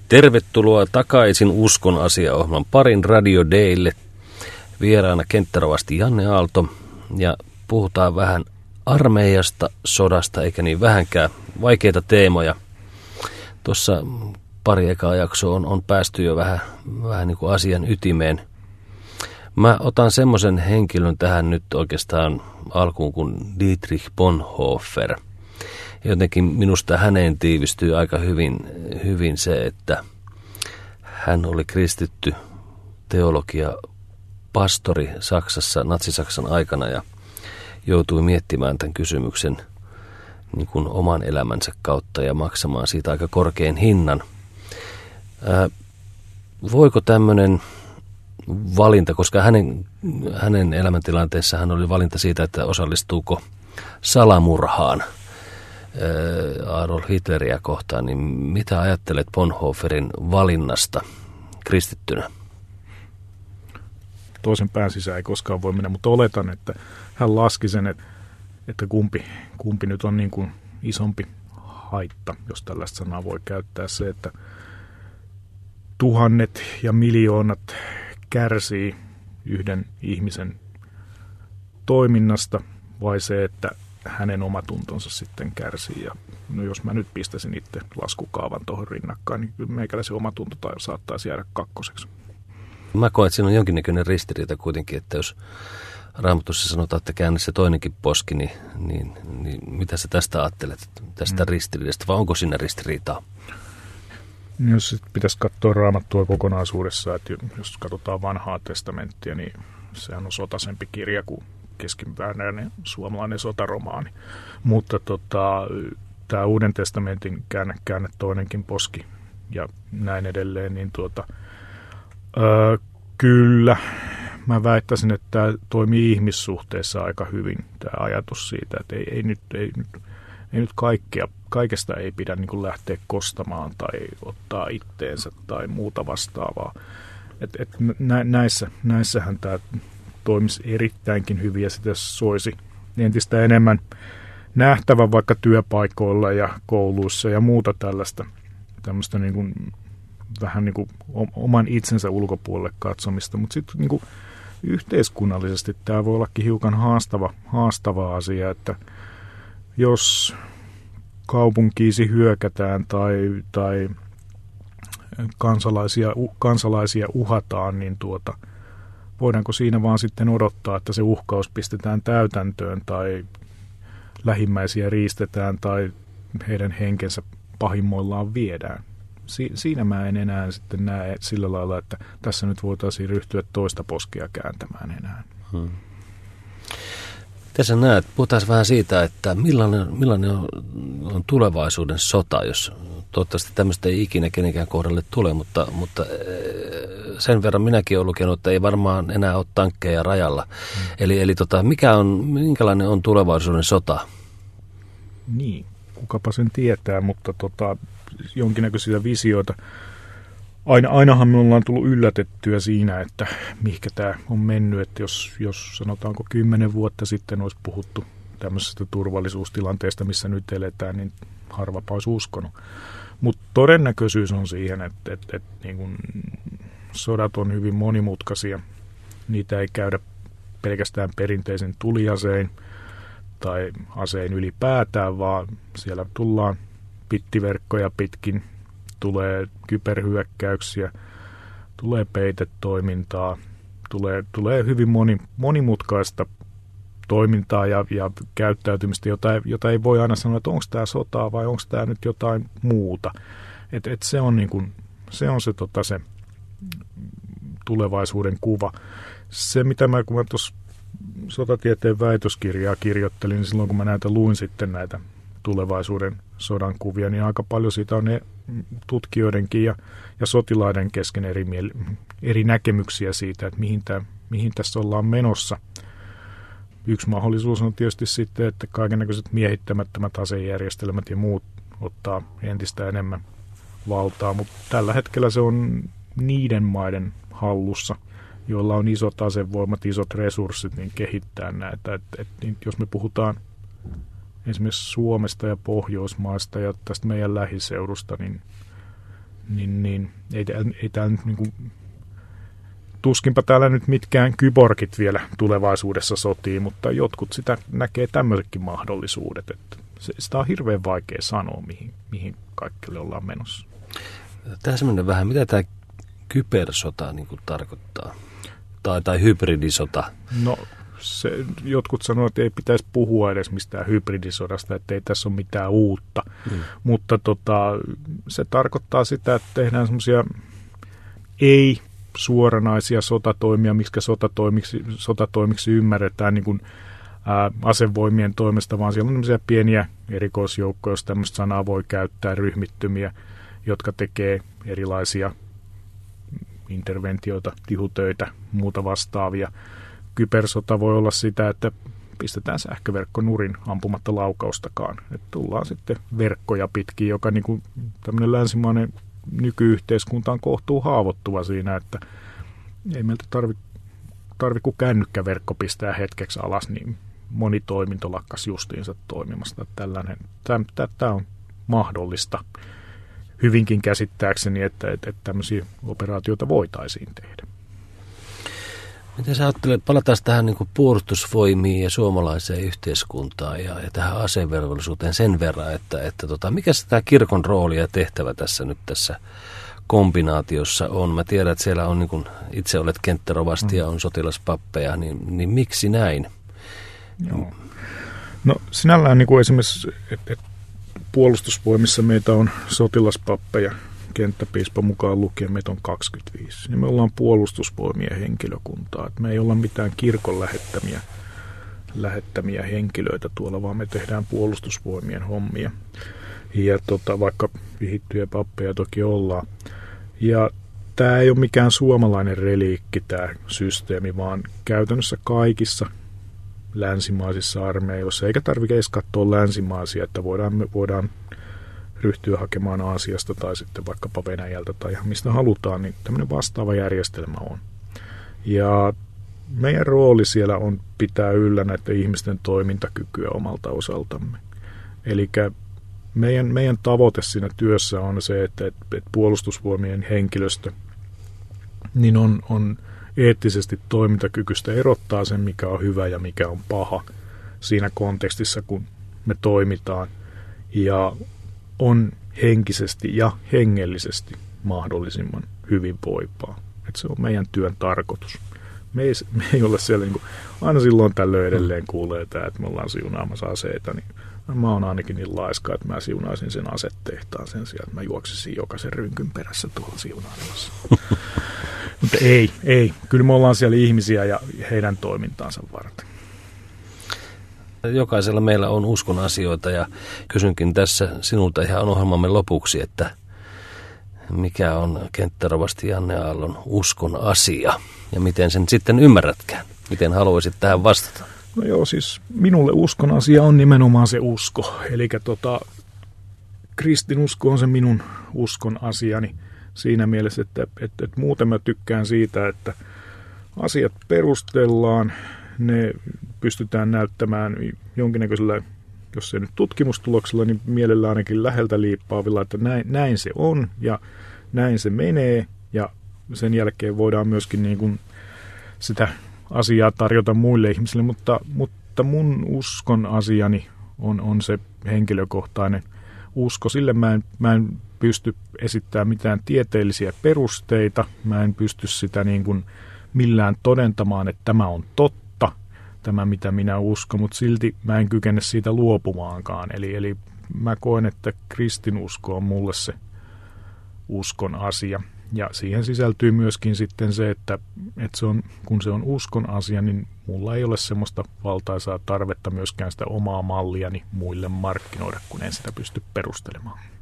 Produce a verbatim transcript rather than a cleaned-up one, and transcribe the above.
Tervetuloa takaisin Uskon asia-ohjelman parin Radio Daylle. Vieraana kenttärovasti Janne Aalto ja puhutaan vähän armeijasta, sodasta eikä niin vähänkään vaikeita teemoja. Tuossa pari ekaa jaksoa on, on päästy jo vähän, vähän niin kuin asian ytimeen. Mä otan semmoisen henkilön tähän nyt oikeastaan alkuun kuin Dietrich Bonhoeffer. Jotenkin minusta häneen tiivistyy aika hyvin, hyvin se, että hän oli kristitty teologia pastori Saksassa, Natsi-Saksan aikana ja joutui miettimään tämän kysymyksen niin kuin oman elämänsä kautta ja maksamaan siitä aika korkean hinnan. Ää, voiko tämmöinen valinta, koska hänen, hänen elämäntilanteessa hän oli valinta siitä, että osallistuuko salamurhaan Adolf Hitleriä kohtaan, niin mitä ajattelet Bonhoefferin valinnasta kristittynä? Toisen pään sisään ei koskaan voi mennä, mutta oletan, että hän laski sen, että, että kumpi, kumpi nyt on niin kuin isompi haitta, jos tällaista sanaa voi käyttää, se, että tuhannet ja miljoonat kärsii yhden ihmisen toiminnasta, vai se, että hänen omatuntonsa sitten kärsii. Ja no jos mä nyt pistäisin itse laskukaavan tuohon rinnakkain, niin kyllä meikäläisen omatunto tai saattaisi jäädä kakkoseksi. Mä koen, että siinä on jonkinnäköinen ristiriita kuitenkin, että jos Raamatussa sanotaan, että käännä se toinenkin poski, niin, niin, niin mitä sä tästä ajattelet, tästä mm. ristiriidasta, vai onko siinä ristiriitaa? Jos pitäisi katsoa Raamattua kokonaisuudessaan, että jos katsotaan vanhaa testamenttia, niin sehän on sotasempi kirja kuin keskimääräinen suomalainen sotaromaani. Mutta tota, tämä Uuden testamentin käännä, käännä toinenkin poski ja näin edelleen, niin tuota, öö, kyllä mä väittäisin, että tämä toimii ihmissuhteessa aika hyvin, tämä ajatus siitä, että ei, ei, nyt, ei, nyt, ei nyt kaikkea, kaikesta ei pidä niin kuin lähteä kostamaan tai ottaa itteensä tai muuta vastaavaa. Et, et nä, näissä, näissähän tämä toimisi erittäinkin hyvin ja sitä soisi entistä enemmän nähtävän vaikka työpaikoilla ja kouluissa ja muuta tällaista tämmöistä niin kuin, vähän niin kuin oman itsensä ulkopuolelle katsomista, mutta sitten niin kuin yhteiskunnallisesti tämä voi ollakin hiukan haastava, haastava asia, että jos kaupunkiisi hyökätään tai, tai kansalaisia, kansalaisia uhataan, niin tuota voidaanko siinä vaan sitten odottaa, että se uhkaus pistetään täytäntöön tai lähimmäisiä riistetään tai heidän henkensä pahimmoillaan viedään. Si- siinä mä en enää sitten näe sillä lailla, että tässä nyt voitaisiin ryhtyä toista poskea kääntämään enää. Hmm. Miten sä näet? Puhutaan vähän siitä, että millainen, millainen on, on tulevaisuuden sota, jos toivottavasti tämmöistä ei ikinä kenenkään kohdalle tule, mutta, mutta sen verran minäkin olen lukenut, että ei varmaan enää ole tankkeja rajalla. Hmm. Eli, eli tota, mikä on, minkälainen on tulevaisuuden sota? Niin, kukapa sen tietää, mutta tota, jonkinnäköisiä visioita. Aina, ainahan me ollaan tullut yllätettyä siinä, että mihinkä tämä on mennyt, että jos, jos sanotaanko kymmenen vuotta sitten olisi puhuttu tämmöisestä turvallisuustilanteesta, missä nyt eletään, niin harvapa olisi uskonut. Mutta todennäköisyys on siihen, että, että, että niin kun sodat on hyvin monimutkaisia. Niitä ei käydä pelkästään perinteisen tuliasein tai asein ylipäätään, vaan siellä tullaan pittiverkkoja pitkin, tulee kyberhyökkäyksiä, tulee peitetoimintaa, tulee, tulee hyvin moni, monimutkaista toimintaa ja, ja käyttäytymistä, jota ei, jota ei voi aina sanoa, että onko tämä sotaa vai onko tämä nyt jotain muuta. Et, et se on, niin kun, se, on se, tota, se tulevaisuuden kuva. Se, mitä mä, kun mä tuossa sotatieteen väitöskirjaa kirjoittelin, niin silloin kun mä näitä luin sitten näitä tulevaisuuden sodan kuvia, niin aika paljon siitä on ne tutkijoidenkin ja, ja sotilaiden kesken eri, miel- eri näkemyksiä siitä, että mihin, tää, mihin tässä ollaan menossa. Yksi mahdollisuus on tietysti sitten, että kaikennäköiset miehittämättömät asejärjestelmät ja muut ottaa entistä enemmän valtaa, mutta tällä hetkellä se on niiden maiden hallussa, joilla on isot asevoimat, isot resurssit, niin kehittää näitä. Et, et, niin jos me puhutaan esimerkiksi Suomesta ja Pohjoismaista ja tästä meidän lähiseudusta, niin niin, niin ei, ei täällä nyt niin kuin, tuskinpa täällä nyt mitkään kyborgit vielä tulevaisuudessa sotii, mutta jotkut sitä näkee tämmöisetkin mahdollisuudet, että se, sitä on hirveän vaikea sanoa, mihin, mihin kaikille ollaan menossa. Täsmennä vähän, mitä tämä kybersota niin kuin tarkoittaa? Tai, tai hybridisota? No, se, jotkut sanoo, että ei pitäisi puhua edes mistään hybridisodasta, että ei tässä ole mitään uutta. Mm. Mutta tota, se tarkoittaa sitä, että tehdään semmoisia ei-suoranaisia sotatoimia, miksi sotatoimiksi, sotatoimiksi ymmärretään niin kuin, ää, asevoimien toimesta, vaan siellä on tämmöisiä pieniä erikoisjoukkoja, jos tämmöistä sanaa voi käyttää, ryhmittymiä, jotka tekee erilaisia interventioita, tihutöitä, muuta vastaavia. Kybersota voi olla sitä, että pistetään sähköverkko nurin ampumatta laukaustakaan. Että tullaan sitten verkkoja pitkin, joka niin kuin tämmöinen länsimainen nykyyhteiskunta on kohtuu haavoittuva siinä, että ei meiltä tarvitse tarvi, kun kännykkäverkko pistää hetkeksi alas, niin moni toiminto lakkas justiinsa toimimasta. Tällainen, tämä on mahdollista hyvinkin käsittääkseni, että, että, että tämmöisiä operaatioita voitaisiin tehdä. Miten sä ajattelet, palataan tähän niin kuin puolustusvoimiin ja suomalaiseen yhteiskuntaan ja, ja tähän asevelvollisuuteen sen verran, että, että tota, mikä se tämä kirkon rooli ja tehtävä tässä nyt tässä kombinaatiossa on? Mä tiedän, että siellä on, niin kuin itse olet kenttärovasti ja on sotilaspappeja, niin, niin miksi näin? Joo. No sinällään niin kuin esimerkiksi, että et puolustusvoimissa meitä on sotilaspappeja, kenttäpiispa mukaan lukien meitä on kaksikymmentäviisi. Ja me ollaan puolustusvoimien henkilökuntaa. Et me ei olla mitään kirkon lähettämiä, lähettämiä henkilöitä tuolla, vaan me tehdään puolustusvoimien hommia. Ja tota, vaikka vihittyjä pappeja toki ollaan. Ja tämä ei ole mikään suomalainen reliikki tämä systeemi, vaan käytännössä kaikissa länsimaisissa armeijoissa, eikä tarvitse edes katsoa länsimaisia, että voidaan, me voidaan ryhtyä hakemaan Aasiasta tai sitten vaikkapa Venäjältä tai ihan mistä halutaan, niin tämmöinen vastaava järjestelmä on. Ja meidän rooli siellä on pitää yllä näiden ihmisten toimintakykyä omalta osaltamme. Eli meidän, meidän tavoite siinä työssä on se, että, että puolustusvoimien henkilöstö niin on, on eettisesti toimintakykyistä erottaa sen, mikä on hyvä ja mikä on paha siinä kontekstissa, kun me toimitaan. Ja on henkisesti ja hengellisesti mahdollisimman hyvinvoivaa. Että se on meidän työn tarkoitus. Me ei, me ei ole siellä, niin kuin, aina silloin tällöin edelleen kuulee tämä, että me ollaan siunaamassa aseita, niin mä oon ainakin niin laiska, että mä siunaisin sen asetehtaan sen sijaan, että mä juoksisin jokaisen rynkyn perässä tuolla siunailemassa. Mutta ei, ei. Kyllä me ollaan siellä ihmisiä ja heidän toimintaansa varten. Jokaisella meillä on uskon asioita ja kysynkin tässä sinulta ihan ohjelmamme lopuksi, että mikä on kenttärovasti Janne Aallon uskon asia ja miten sen sitten ymmärrätkään? Miten haluaisit tähän vastata? No joo, siis minulle uskon asia on nimenomaan se usko. Eli tota, kristinusko on se minun uskon asiani siinä mielessä, että, että, että muuten mä tykkään siitä, että asiat perustellaan, ne pystytään näyttämään jonkinnäköisellä, jos ei nyt tutkimustuloksella, niin mielellään ainakin läheltä liippaavilla, että näin, näin se on ja näin se menee ja sen jälkeen voidaan myöskin niin kuin sitä asiaa tarjota muille ihmisille, mutta, mutta mun uskon asiani on, on se henkilökohtainen usko. Sille mä en, mä en pysty esittämään mitään tieteellisiä perusteita, mä en pysty sitä niin kuin millään todentamaan, että tämä on totta, tämä mitä minä uskon, mutta silti mä en kykene siitä luopumaankaan. Eli, eli mä koen, että kristinusko on mulle se uskon asia. Ja siihen sisältyy myöskin sitten se, että, että se on, kun se on uskon asia, niin mulla ei ole semmoista valtaisaa tarvetta myöskään sitä omaa malliani muille markkinoida, kun en sitä pysty perustelemaan.